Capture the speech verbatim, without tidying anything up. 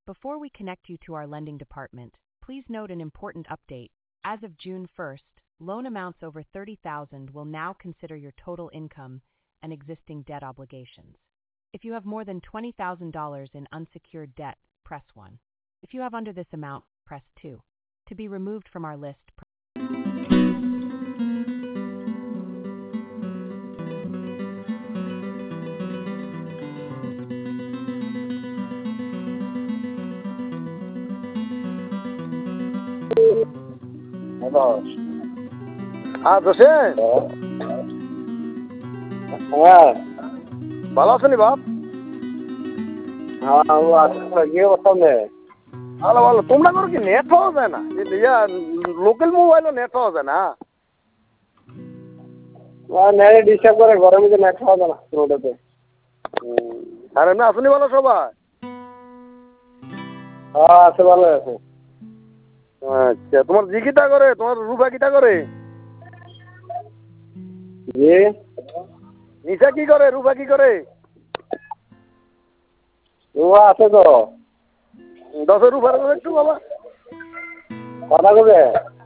Before we connect you to our lending department, please note an important update. As of June first, loan amounts over thirty thousand dollars will now consider your total income and existing debt obligations. If you have more than twenty thousand dollars in unsecured debt, press one. If you have under this amount, press two. To be removed from our list, press হ্যাঁ জোসেন, হ্যাঁ ভালো আছেন বাপ? হ্যাঁ ও আসলে গিয়ে বলতাম নে ভালো ভালো। তোমরা করে কি নেট পাওয়া যায় না? ইয়া লোকাল মোবাইলও নেট পাওয়া যায় না? নেটে ডিস্টার্ব করে, ঘরের মধ্যে নেট পাওয়া যায় না রোডেতে। আর এমনি আসনি ভালো সবাই? হ্যাঁ আছে, ভালো আছে। আচ্ছা, তোমার জি কিটা করে? তোমার রূপা কিটা করে? জি নিশা কি করে? রূপা কি করে? ও আছে তো। দশ রূপার একটু বাবা কথা কবে?